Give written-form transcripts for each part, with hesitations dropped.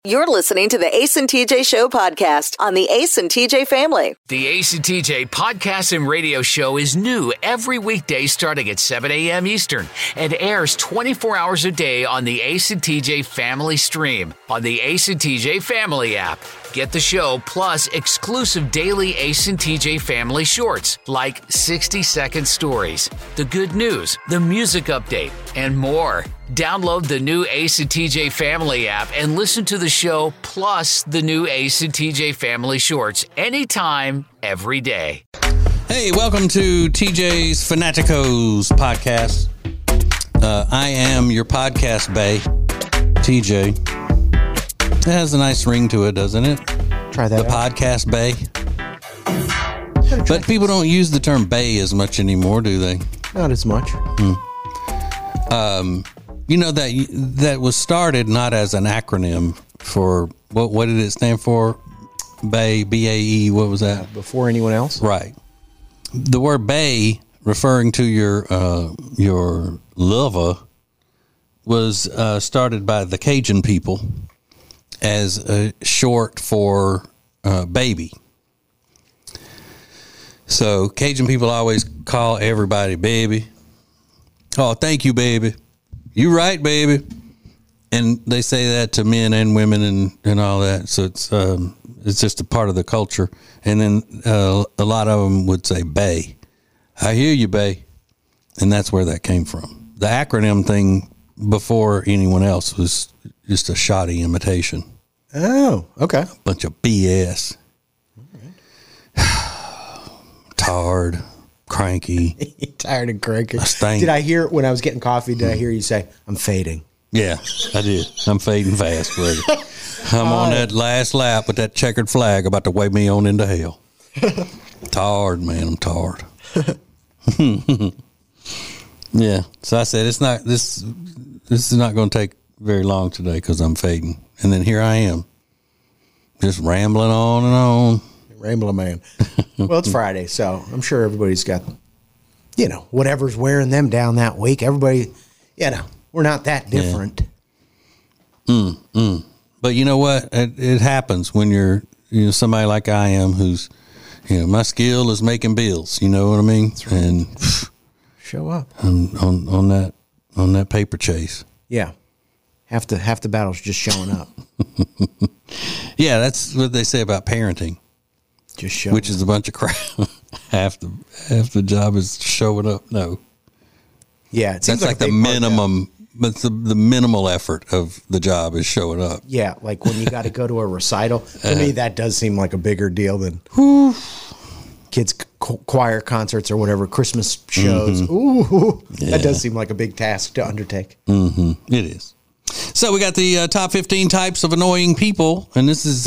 You're listening to the Ace and TJ Show podcast on the Ace and TJ family. The Ace and TJ podcast and radio show is new every weekday starting at 7 a.m. Eastern and airs 24 hours a day on the Ace and TJ family stream on the Ace and TJ family app. Get the show plus exclusive daily Ace and TJ family shorts like 60-second stories, the good news, the music update, and more. Download the new Ace and TJ family app and listen to the show plus the new Ace and TJ family shorts anytime, every day. Hey, welcome to TJ's Fanaticos podcast. I am your podcast bae, TJ. It has a nice ring to it, doesn't it? Try that. The podcast bae. But people don't use the term bae as much anymore, do they? Not as much. You know that was started not as an acronym for what did it stand for? BAE, B-A-E, what was that? Before anyone else? Right. The word bae, referring to your lover, was started by the Cajun people as a short for baby. So Cajun people always call everybody baby. Oh, thank you, baby. You right, baby. And they say that to men and women and all that. So it's just a part of the culture. And then a lot of them would say bae. I hear you, bae. And that's where that came from. The acronym thing before anyone else was just a shoddy imitation. Oh, okay. Bunch of BS. Tired, cranky. Tired and cranky. Stank. Did I hear when I was getting coffee? Did I hear you say I'm fading? Yeah, I did. I'm fading fast, brother. I'm on that last lap with that checkered flag about to wave me on into hell. Tired, man. I'm tired. Yeah. So I said, this is not going to take very long today because I'm fading. And then here I am, just rambling on and on. Rambling man. Well, it's Friday, so I'm sure everybody's got, whatever's wearing them down that week. Everybody, we're not that different. Yeah. But you know what? It happens when you're somebody like I am who's, my skill is making bills. You know what I mean? Right. And show up on that paper chase. Yeah. Half the battle's just showing up. Yeah, that's what they say about parenting. Just showing which is a bunch of crap. half the job is showing up. No. Yeah, it seems that's like the minimum. But the minimal effort of the job is showing up. Yeah, like when you got to go to a recital. To me, that does seem like a bigger deal than kids' choir concerts or whatever, Christmas shows. Mm-hmm. Ooh, yeah. That does seem like a big task to undertake. Mm-hmm. It is. So we got the top 15 types of annoying people, and this is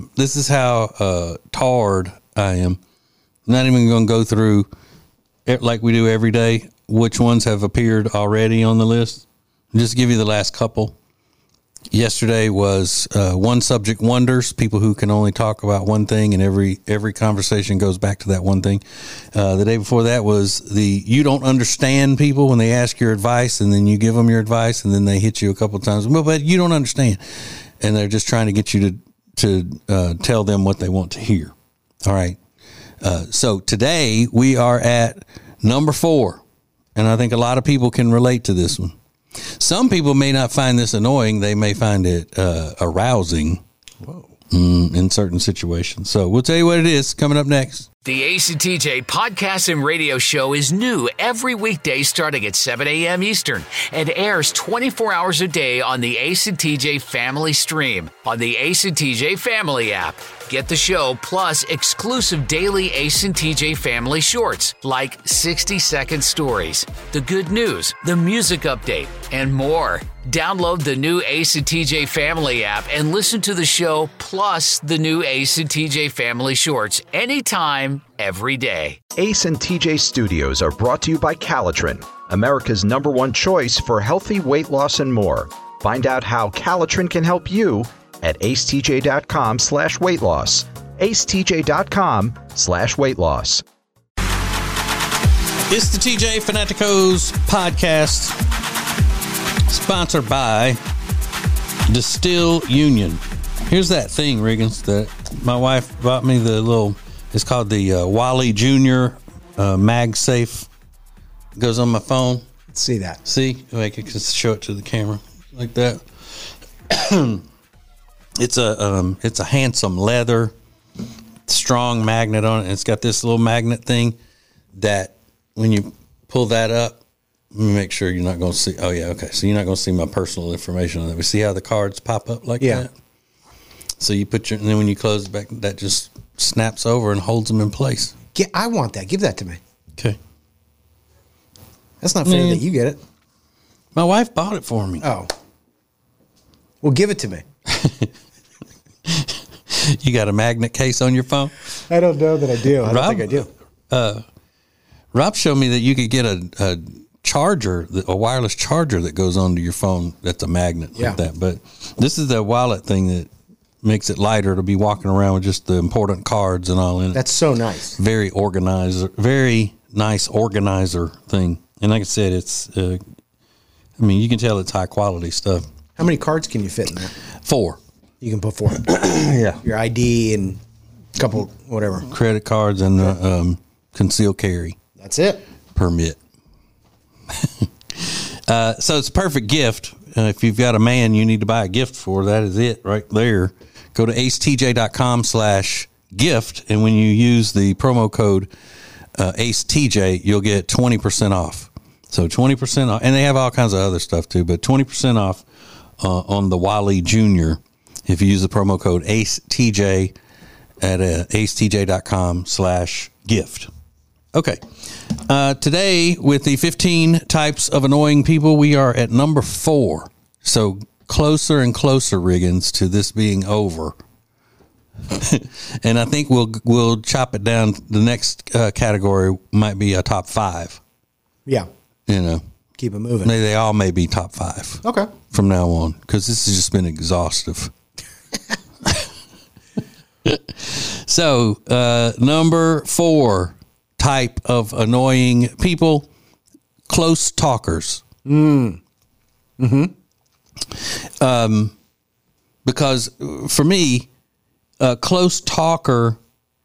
how tired I am. I'm not even going to go through like we do every day. Which ones have appeared already on the list? Just give you the last couple. Yesterday was one subject wonders, people who can only talk about one thing, and every conversation goes back to that one thing. The day before that was you don't understand people when they ask your advice, and then you give them your advice, and then they hit you a couple of times. But you don't understand, and they're just trying to get you to tell them what they want to hear. All right. So today we are at number 4, and I think a lot of people can relate to this one. Some people may not find this annoying. They may find it arousing. Whoa. In certain situations. So we'll tell you what it is coming up next. The Ace and TJ podcast and radio show is new every weekday starting at 7 a.m. Eastern and airs 24 hours a day on the Ace and TJ family stream on the Ace and TJ family app. Get the show plus exclusive daily Ace and TJ family shorts like 60-second stories, the good news, the music update, and more. Download the new Ace and TJ family app and listen to the show plus the new Ace and TJ family shorts anytime, every day. Ace and TJ Studios are brought to you by Calitrin, America's #1 choice for healthy weight loss and more. Find out how Calitrin can help you at acetj.com/weight loss. acetj.com/weight loss. It's the TJ Fanaticos podcast, sponsored by Distill Union. Here's that thing, Riggins, that my wife bought me. It's called the Wally Jr. MagSafe. It goes on my phone. Let's see that. See? I can show it to the camera like that. It's a handsome leather, strong magnet on it. It's got this little magnet thing that when you pull that up, let me make sure you're not going to see. Oh, yeah, okay. So you're not going to see my personal information on it. We see how the cards pop up like that? So you put and then when you close it back, that just snaps over and holds them in place. I want that. Give that to me. Okay. That's not fair that you get it. My wife bought it for me. Oh. Well, give it to me. You got a magnet case on your phone? I don't know that I do. I don't think I do. Rob showed me that you could get a charger, a wireless charger that goes onto your phone. That's a magnet like that. But this is the wallet thing that makes it lighter to be walking around with just the important cards and all in it. That's so nice. Very nice organizer thing. And like I said, it's, you can tell it's high quality stuff. How many cards can you fit in that? 4. You can put 4. Yeah. Your ID and a couple, whatever. Credit cards and concealed carry. That's it. Permit. So it's a perfect gift. If you've got a man you need to buy a gift for, that is it right there. Go to acetj.com/gift. And when you use the promo code AceTJ, you'll get 20% off. So 20% off. And they have all kinds of other stuff too, but 20% off on the Wally Jr. if you use the promo code AceTJ at acetj.com/gift. Okay. Today, with the 15 types of annoying people, we are at number 4. So closer and closer, Riggins, to this being over. And I think we'll chop it down. The next category might be a top 5. Yeah. Keep it moving. They all may be top 5. Okay. From now on, because this has just been exhaustive. So, number 4 type of annoying people, close talkers. Because for me, a close talker,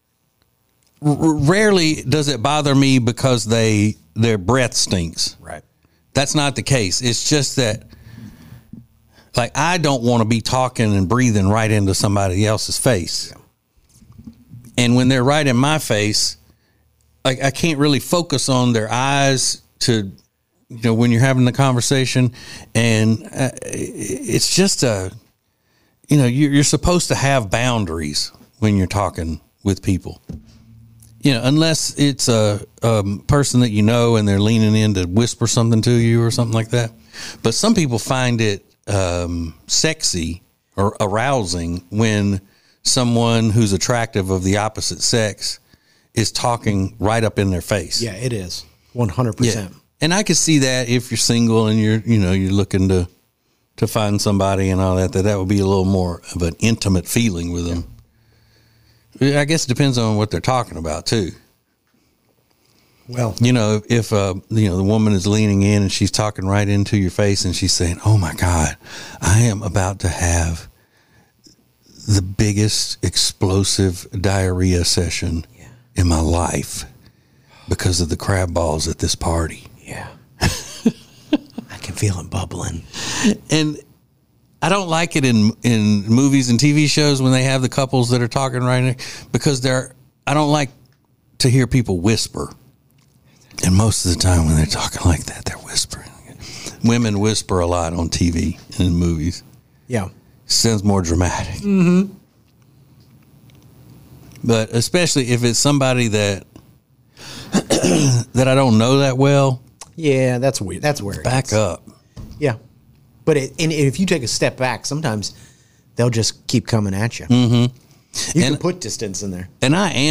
rarely does it bother me because their breath stinks. Right. That's not the case. It's just that, like, I don't want to be talking and breathing right into somebody else's face. Yeah. And when they're right in my face, like, I can't really focus on their eyes to, when you're having the conversation. And it's just you're supposed to have boundaries when you're talking with people. Unless it's a person that you know and they're leaning in to whisper something to you or something like that. But some people find it sexy or arousing when someone who's attractive of the opposite sex is talking right up in their face. Yeah, it is 100%. Yeah. And I can see that if you're single and you're looking to find somebody and all that would be a little more of an intimate feeling with them. I guess it depends on what they're talking about too. Well, if the woman is leaning in and she's talking right into your face and she's saying, "Oh my God, I am about to have the biggest explosive diarrhea session in my life because of the crab balls at this party." Yeah. I can feel it bubbling. And I don't like it in movies and TV shows when they have the couples that are talking right now, because I don't like to hear people whisper. And most of the time when they're talking like that, they're whispering. Women whisper a lot on TV and in movies. Yeah. Sounds more dramatic. Mm-hmm. But especially if it's somebody that I don't know that well. Yeah, that's weird. That's where back up. Yeah. But if you take a step back, sometimes they'll just keep coming at you. Mm-hmm. You can put distance in there. And I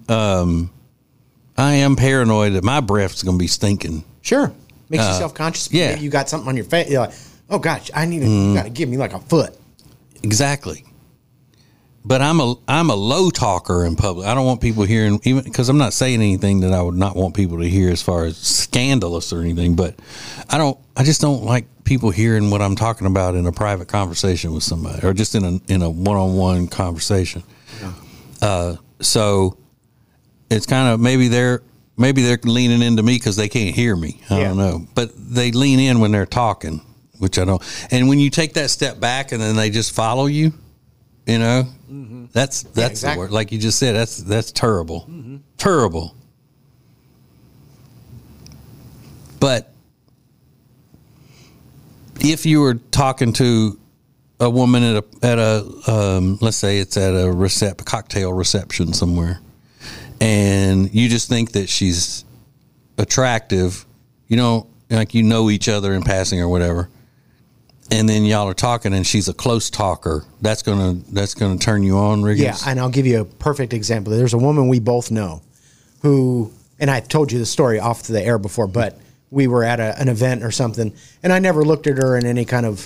am paranoid that my breath's going to be stinking. Sure. Makes you self-conscious. Yeah. You got something on your face. You're like, oh gosh, you got to give me like a foot. Exactly. But I'm a low talker in public. I don't want people hearing, even because I'm not saying anything that I would not want people to hear as far as scandalous or anything. But I just don't like people hearing what I'm talking about in a private conversation with somebody, or just in a one-on-one conversation. Yeah. So it's kind of maybe they're leaning into me because they can't hear me. I don't know, but they lean in when they're talking, which I don't. And when you take that step back and then they just follow you. You know, that's exactly. The word. Like you just said, that's terrible, terrible. But if you were talking to a woman at a let's say it's at a cocktail reception somewhere, and you just think that she's attractive, you know, like you know each other in passing or whatever. And then y'all are talking, and she's a close talker. That's gonna turn you on, Riggins? Yeah, and I'll give you a perfect example. There's a woman we both know who, and I told you the story off the air before, but we were at an event or something, and I never looked at her in any kind of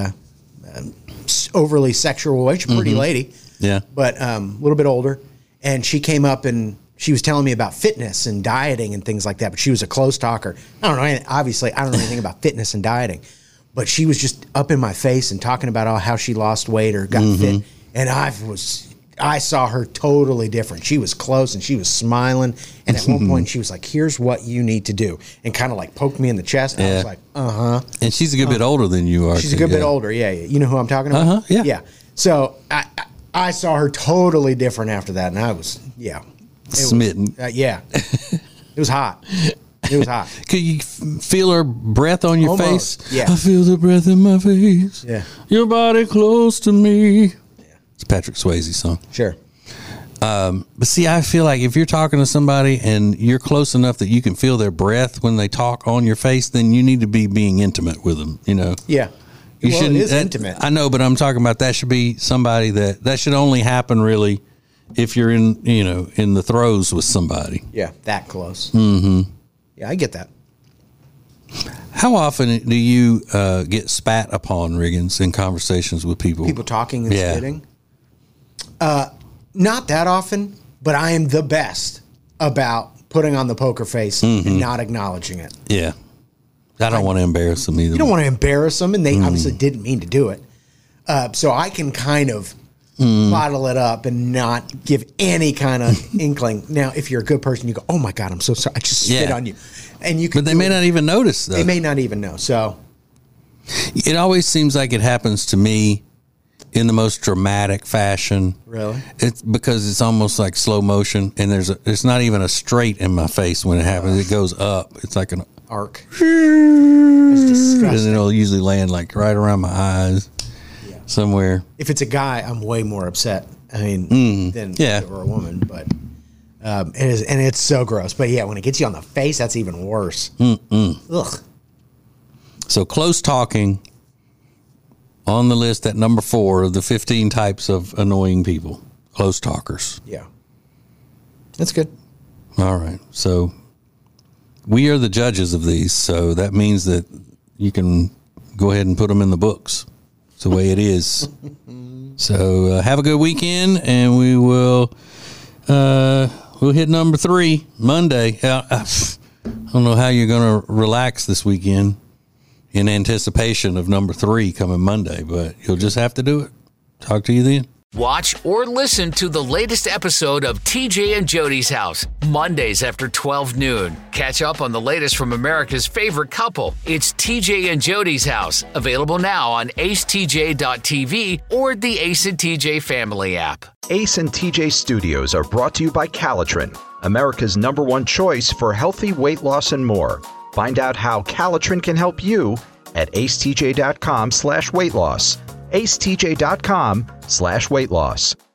overly sexual way. She's a pretty lady, yeah, but a little bit older. And she came up and she was telling me about fitness and dieting and things like that. But she was a close talker. I don't know. Obviously, I don't know anything about fitness and dieting. But she was just up in my face and talking about how she lost weight or got fit. And I saw her totally different. She was close and she was smiling. And at one point she was like, here's what you need to do. And kind of like poked me in the chest. And I was like, uh-huh. And she's a good bit older than you are. She's a good bit older. Yeah. You know who I'm talking about? Uh-huh. Yeah. Yeah. So I saw her totally different after that. And I was, smitten. Yeah. It was hot. It was hot. Could you feel her breath on your Almost, face? yeah. I feel the breath in my face. Yeah. Your body close to me. Yeah. It's a Patrick Swayze song. Sure. But see, I feel like if you're talking to somebody and you're close enough that you can feel their breath when they talk on your face, then you need to be being intimate with them, you know? Yeah. You it is intimate. I know, but I'm talking about that should be somebody that should only happen really if you're in the throes with somebody. Yeah, that close. Mm-hmm. Yeah, I get that. How often do you get spat upon, Riggins, in conversations with people? People talking and spitting? Not that often, but I am the best about putting on the poker face and not acknowledging it. Yeah. I don't want to embarrass them either. You don't want to embarrass them, and they obviously didn't mean to do it. So I can kind of bottle it up and not give any kind of inkling. Now, if you're a good person, you go, "Oh my God, I'm so sorry. I just spit on you," and you can. But they may not even notice. Though. They may not even know. So it always seems like it happens to me in the most dramatic fashion. Really? It's because it's almost like slow motion, and there's not even a straight in my face when it happens. It goes up. It's like an arc. It's disgusting. And it'll usually land like right around my eyes. Somewhere. If it's a guy, I'm way more upset. I mean, than or a woman, but it's so gross. But yeah, when it gets you on the face, that's even worse. Ugh. So close talking on the list at number 4 of the 15 types of annoying people. Close talkers. Yeah, that's good. All right, so we are the judges of these, so that means that you can go ahead and put them in the books. It's the way it is. So have a good weekend, and we will we'll hit number 3 Monday. I don't know how you're going to relax this weekend in anticipation of number 3 coming Monday, but you'll just have to do it. Talk to you then. Watch or listen to the latest episode of TJ and Jody's House, Mondays after 12 noon. Catch up on the latest from America's favorite couple. It's TJ and Jody's House, available now on acetj.tv or the Ace and TJ family app. Ace and TJ Studios are brought to you by Calitrin, America's #1 choice for healthy weight loss and more. Find out how Calitrin can help you at acetj.com/weight loss. acetj.com/weight loss.